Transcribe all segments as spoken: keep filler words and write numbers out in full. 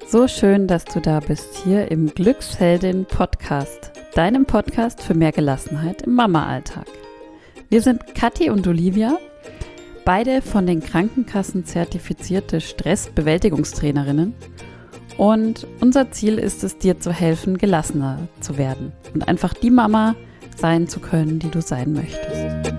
So schön, dass du da bist, hier im Glücksheldin-Podcast, deinem Podcast für mehr Gelassenheit im Mama-Alltag. Wir sind Kathi und Olivia, beide von den Krankenkassen zertifizierte Stressbewältigungstrainerinnen, und unser Ziel ist es, dir zu helfen, gelassener zu werden und einfach die Mama sein zu können, die du sein möchtest.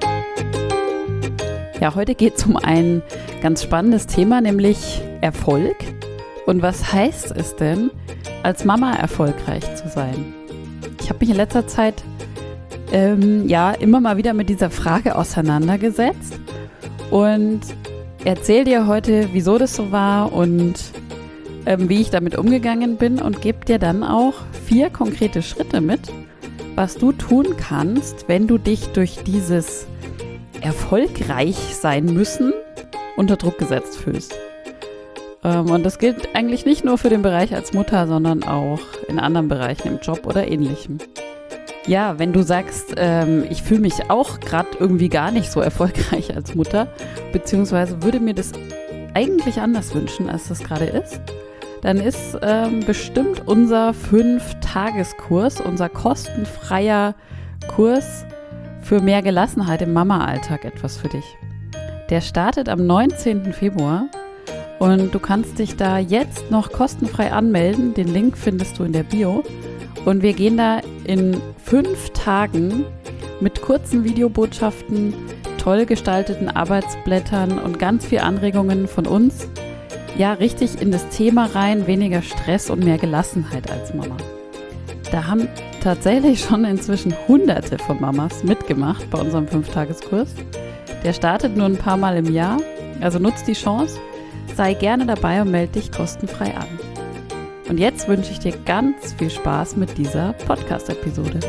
Ja, heute geht es um ein ganz spannendes Thema, nämlich Erfolg. Und was heißt es denn, als Mama erfolgreich zu sein? Ich habe mich in letzter Zeit ähm, ja immer mal wieder mit dieser Frage auseinandergesetzt und erzähle dir heute, wieso das so war und ähm, wie ich damit umgegangen bin, und gebe dir dann auch vier konkrete Schritte mit, was du tun kannst, wenn du dich durch dieses erfolgreich sein müssen unter Druck gesetzt fühlst. Und das gilt eigentlich nicht nur für den Bereich als Mutter, sondern auch in anderen Bereichen, im Job oder ähnlichem. Ja, wenn du sagst, ähm, ich fühle mich auch gerade irgendwie gar nicht so erfolgreich als Mutter, beziehungsweise würde mir das eigentlich anders wünschen, als das gerade ist, dann ist ähm, bestimmt unser fünf-Tages-Kurs, unser kostenfreier Kurs für mehr Gelassenheit im Mama-Alltag etwas für dich. Der startet am neunzehnten Februar. Und du kannst dich da jetzt noch kostenfrei anmelden. Den Link findest du in der Bio. Und wir gehen da in fünf Tagen mit kurzen Videobotschaften, toll gestalteten Arbeitsblättern und ganz viel Anregungen von uns, ja, richtig in das Thema rein, weniger Stress und mehr Gelassenheit als Mama. Da haben tatsächlich schon inzwischen Hunderte von Mamas mitgemacht bei unserem fünf-Tages-Kurs. Der startet nur ein paar Mal im Jahr, also nutzt die Chance. Sei gerne dabei und melde dich kostenfrei an. Und jetzt wünsche ich dir ganz viel Spaß mit dieser Podcast-Episode.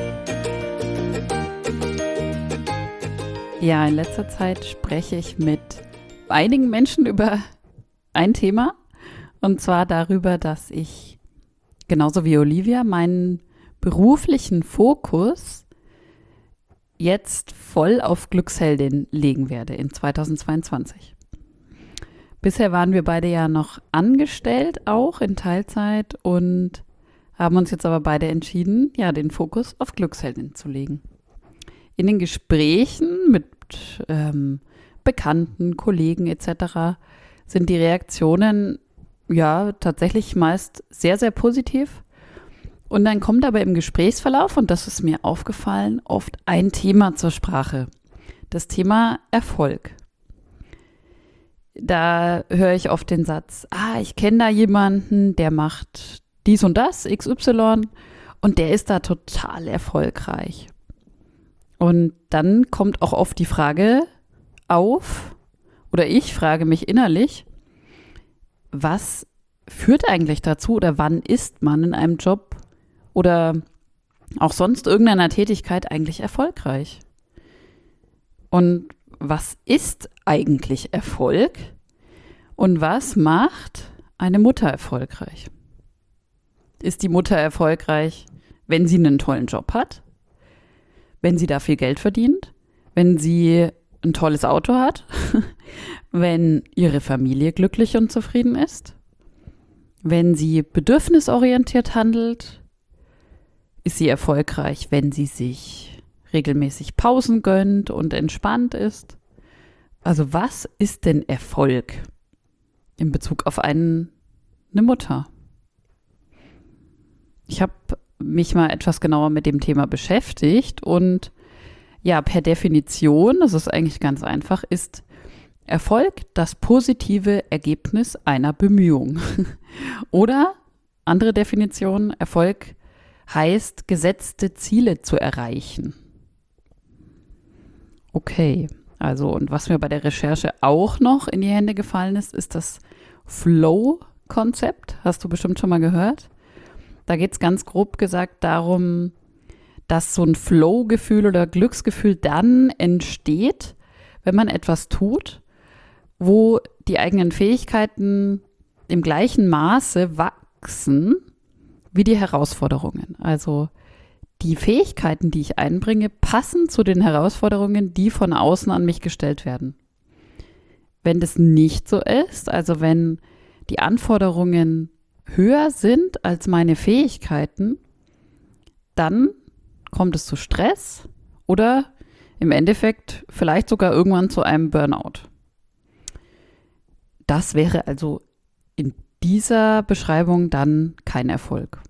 Ja, in letzter Zeit spreche ich mit einigen Menschen über ein Thema. Und zwar darüber, dass ich, genauso wie Olivia, meinen beruflichen Fokus jetzt voll auf Glücksheldin legen werde in zweitausendzweiundzwanzig. Bisher waren wir beide ja noch angestellt, auch in Teilzeit, und haben uns jetzt aber beide entschieden, ja, den Fokus auf Glücksheldin zu legen. In den Gesprächen mit ähm, Bekannten, Kollegen et cetera sind die Reaktionen ja tatsächlich meist sehr, sehr positiv. Und dann kommt aber im Gesprächsverlauf, und das ist mir aufgefallen, oft ein Thema zur Sprache. Das Thema Erfolg. Da höre ich oft den Satz, ah, ich kenne da jemanden, der macht dies und das, X Y, und der ist da total erfolgreich. Und dann kommt auch oft die Frage auf, oder ich frage mich innerlich, was führt eigentlich dazu oder wann ist man in einem Job oder auch sonst irgendeiner Tätigkeit eigentlich erfolgreich? Und was ist eigentlich Erfolg und was macht eine Mutter erfolgreich? Ist die Mutter erfolgreich, wenn sie einen tollen Job hat, wenn sie da viel Geld verdient, wenn sie ein tolles Auto hat, wenn ihre Familie glücklich und zufrieden ist, wenn sie bedürfnisorientiert handelt? Ist sie erfolgreich, wenn sie sich regelmäßig Pausen gönnt und entspannt ist? Also was ist denn Erfolg in Bezug auf einen, eine Mutter? Ich habe mich mal etwas genauer mit dem Thema beschäftigt, und ja, per Definition, das ist eigentlich ganz einfach, ist Erfolg das positive Ergebnis einer Bemühung. Oder andere Definition, Erfolg heißt, gesetzte Ziele zu erreichen. Okay, also, und was mir bei der Recherche auch noch in die Hände gefallen ist, ist das Flow-Konzept. Hast du bestimmt schon mal gehört. Da geht es ganz grob gesagt darum, dass so ein Flow-Gefühl oder Glücksgefühl dann entsteht, wenn man etwas tut, wo die eigenen Fähigkeiten im gleichen Maße wachsen wie die Herausforderungen. Also die Fähigkeiten, die ich einbringe, passen zu den Herausforderungen, die von außen an mich gestellt werden. Wenn das nicht so ist, also wenn die Anforderungen höher sind als meine Fähigkeiten, dann kommt es zu Stress oder im Endeffekt vielleicht sogar irgendwann zu einem Burnout. Das wäre also in dieser Beschreibung dann kein Erfolg.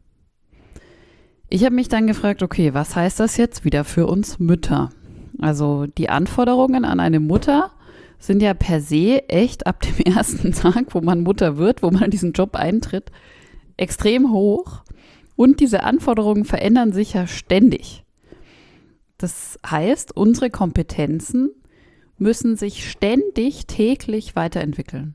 Ich habe mich dann gefragt, okay, was heißt das jetzt wieder für uns Mütter? Also die Anforderungen an eine Mutter sind ja per se echt ab dem ersten Tag, wo man Mutter wird, wo man in diesen Job eintritt, extrem hoch. Und diese Anforderungen verändern sich ja ständig. Das heißt, unsere Kompetenzen müssen sich ständig, täglich weiterentwickeln.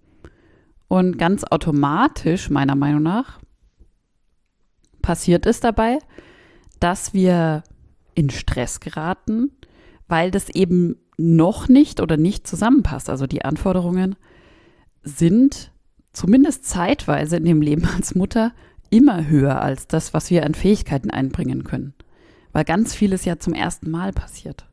Und ganz automatisch, meiner Meinung nach, passiert es dabei, dass wir in Stress geraten, weil das eben noch nicht oder nicht zusammenpasst. Also die Anforderungen sind zumindest zeitweise in dem Leben als Mutter immer höher als das, was wir an Fähigkeiten einbringen können. Weil ganz vieles ja zum ersten Mal passiert.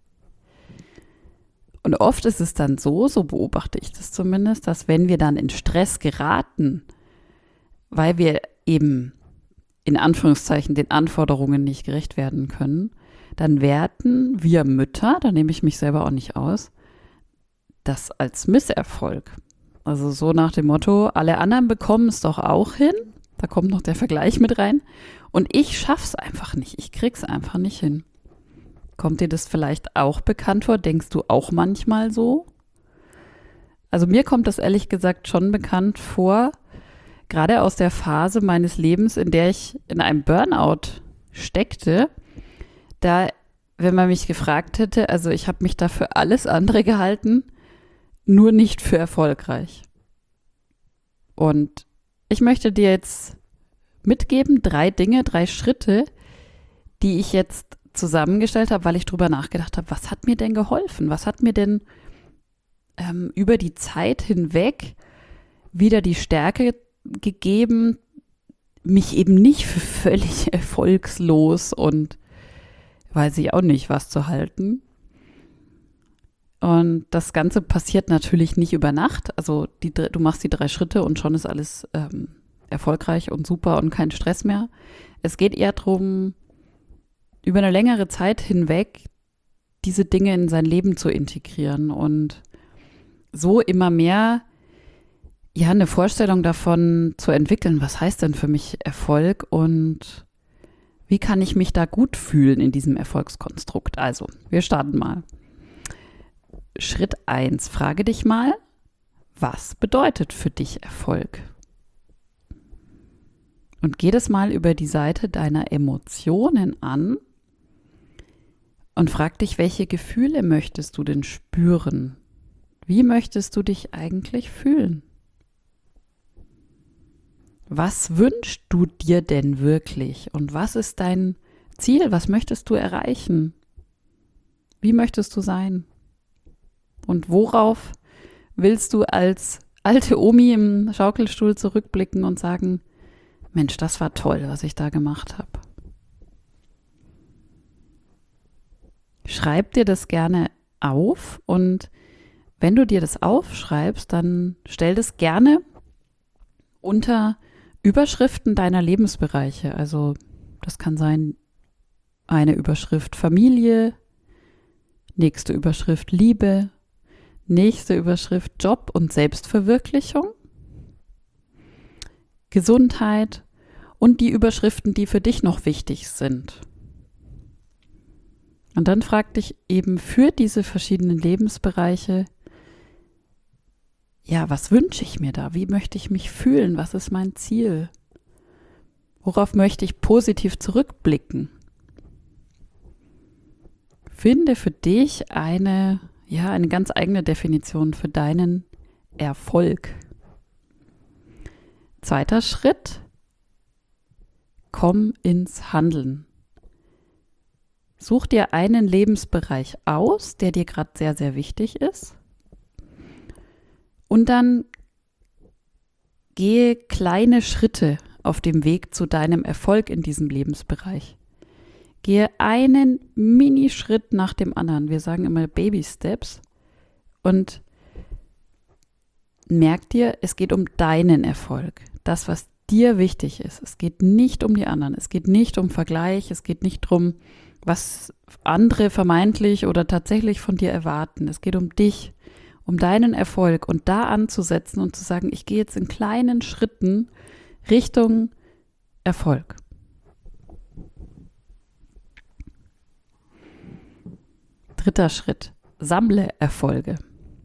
Und oft ist es dann so, so beobachte ich das zumindest, dass wenn wir dann in Stress geraten, weil wir eben in Anführungszeichen den Anforderungen nicht gerecht werden können, dann werten wir Mütter, da nehme ich mich selber auch nicht aus, das als Misserfolg. Also so nach dem Motto, alle anderen bekommen es doch auch hin, da kommt noch der Vergleich mit rein und ich schaff's einfach nicht, ich krieg's einfach nicht hin. Kommt dir das vielleicht auch bekannt vor? Denkst du auch manchmal so? Also mir kommt das ehrlich gesagt schon bekannt vor, gerade aus der Phase meines Lebens, in der ich in einem Burnout steckte, da, wenn man mich gefragt hätte, also ich habe mich da für alles andere gehalten, nur nicht für erfolgreich. Und ich möchte dir jetzt mitgeben, drei Dinge, drei Schritte, die ich jetzt zusammengestellt habe, weil ich drüber nachgedacht habe, was hat mir denn geholfen? Was hat mir denn ähm, über die Zeit hinweg wieder die Stärke gegeben, mich eben nicht für völlig erfolgslos und weiß ich auch nicht, was zu halten. Und das Ganze passiert natürlich nicht über Nacht. Also die, du machst die drei Schritte und schon ist alles ähm, erfolgreich und super und kein Stress mehr. Es geht eher darum, über eine längere Zeit hinweg diese Dinge in sein Leben zu integrieren und so immer mehr ja, eine Vorstellung davon zu entwickeln, was heißt denn für mich Erfolg und wie kann ich mich da gut fühlen in diesem Erfolgskonstrukt? Also, wir starten mal. Schritt eins, frage dich mal, was bedeutet für dich Erfolg? Und geh das mal über die Seite deiner Emotionen an und frag dich, welche Gefühle möchtest du denn spüren? Wie möchtest du dich eigentlich fühlen? Was wünschst du dir denn wirklich? Und was ist dein Ziel? Was möchtest du erreichen? Wie möchtest du sein? Und worauf willst du als alte Omi im Schaukelstuhl zurückblicken und sagen, Mensch, das war toll, was ich da gemacht habe? Schreib dir das gerne auf und wenn du dir das aufschreibst, dann stell das gerne unter Überschriften deiner Lebensbereiche. Also das kann sein eine Überschrift Familie, nächste Überschrift Liebe, nächste Überschrift Job und Selbstverwirklichung, Gesundheit und die Überschriften, die für dich noch wichtig sind. Und dann frag dich eben für diese verschiedenen Lebensbereiche, ja, was wünsche ich mir da? Wie möchte ich mich fühlen? Was ist mein Ziel? Worauf möchte ich positiv zurückblicken? Finde für dich eine, ja, eine ganz eigene Definition für deinen Erfolg. Zweiter Schritt, komm ins Handeln. Such dir einen Lebensbereich aus, der dir gerade sehr, sehr wichtig ist. Und dann gehe kleine Schritte auf dem Weg zu deinem Erfolg in diesem Lebensbereich. Gehe einen Minischritt nach dem anderen. Wir sagen immer Baby Steps. Und merk dir, es geht um deinen Erfolg. Das, was dir wichtig ist. Es geht nicht um die anderen, es geht nicht um Vergleich, es geht nicht darum, was andere vermeintlich oder tatsächlich von dir erwarten. Es geht um dich, um deinen Erfolg und da anzusetzen und zu sagen, ich gehe jetzt in kleinen Schritten Richtung Erfolg. Dritter Schritt, sammle Erfolge.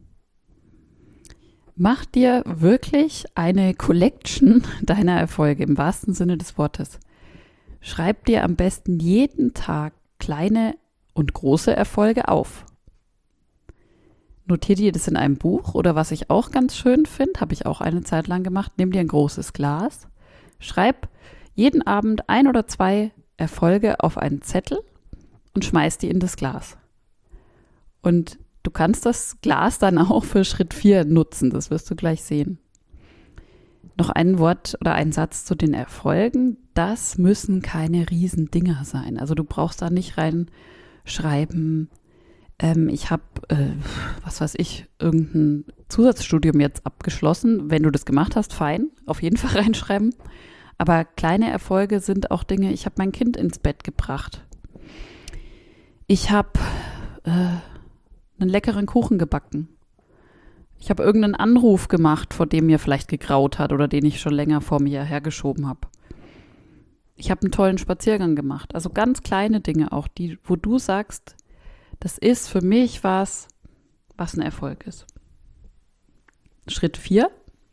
Mach dir wirklich eine Collection deiner Erfolge im wahrsten Sinne des Wortes. Schreib dir am besten jeden Tag kleine und große Erfolge auf. Notier dir das in einem Buch oder was ich auch ganz schön finde, habe ich auch eine Zeit lang gemacht, nimm dir ein großes Glas, schreib jeden Abend ein oder zwei Erfolge auf einen Zettel und schmeiß die in das Glas. Und du kannst das Glas dann auch für Schritt vier nutzen, das wirst du gleich sehen. Noch ein Wort oder ein Satz zu den Erfolgen. Das müssen keine Riesendinger sein. Also du brauchst da nicht reinschreiben, ähm, ich habe, äh, was weiß ich, irgendein Zusatzstudium jetzt abgeschlossen. Wenn du das gemacht hast, fein, auf jeden Fall reinschreiben. Aber kleine Erfolge sind auch Dinge, ich habe mein Kind ins Bett gebracht. Ich habe äh, einen leckeren Kuchen gebacken. Ich habe irgendeinen Anruf gemacht, vor dem mir vielleicht gegraut hat oder den ich schon länger vor mir hergeschoben habe. Ich habe einen tollen Spaziergang gemacht. Also ganz kleine Dinge auch, die, wo du sagst, das ist für mich was, was ein Erfolg ist. Schritt vier.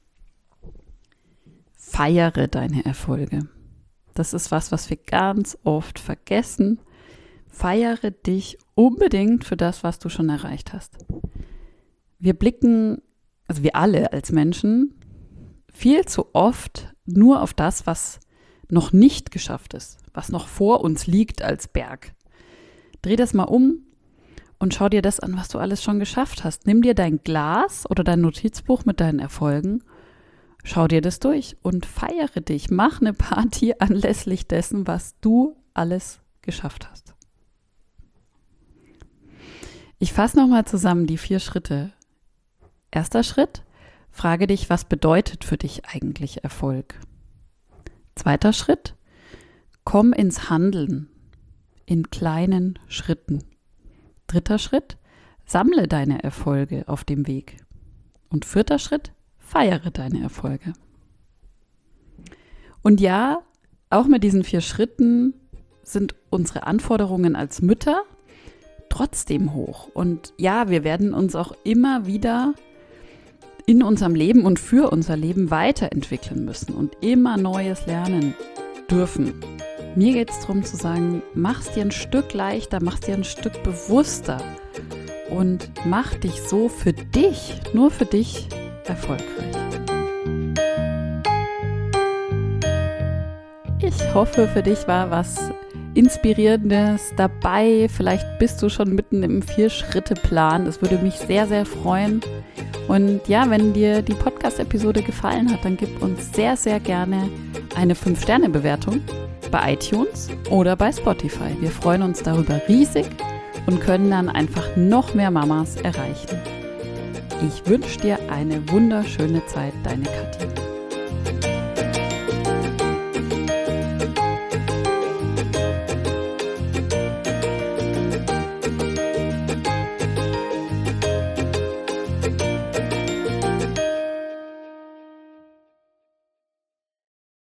Feiere deine Erfolge. Das ist was, was wir ganz oft vergessen. Feiere dich unbedingt für das, was du schon erreicht hast. Wir blicken, also wir alle als Menschen, viel zu oft nur auf das, was noch nicht geschafft ist, was noch vor uns liegt als Berg. Dreh das mal um und schau dir das an, was du alles schon geschafft hast. Nimm dir dein Glas oder dein Notizbuch mit deinen Erfolgen, schau dir das durch und feiere dich. Mach eine Party anlässlich dessen, was du alles geschafft hast. Ich fasse nochmal zusammen die vier Schritte. Erster Schritt, frage dich, was bedeutet für dich eigentlich Erfolg? Zweiter Schritt, komm ins Handeln in kleinen Schritten. Dritter Schritt, sammle deine Erfolge auf dem Weg. Und vierter Schritt, feiere deine Erfolge. Und ja, auch mit diesen vier Schritten sind unsere Anforderungen als Mütter trotzdem hoch. Und ja, wir werden uns auch immer wieder in unserem Leben und für unser Leben weiterentwickeln müssen und immer Neues lernen dürfen. Mir geht es darum zu sagen, mach es dir ein Stück leichter, mach es dir ein Stück bewusster und mach dich so für dich, nur für dich erfolgreich. Ich hoffe, für dich war was Inspirierendes dabei. Vielleicht bist du schon mitten im Vier-Schritte-Plan. Das würde mich sehr, sehr freuen. Und ja, wenn dir die Podcast-Episode gefallen hat, dann gib uns sehr, sehr gerne eine fünf Sterne Bewertung bei iTunes oder bei Spotify. Wir freuen uns darüber riesig und können dann einfach noch mehr Mamas erreichen. Ich wünsche dir eine wunderschöne Zeit, deine Kathi.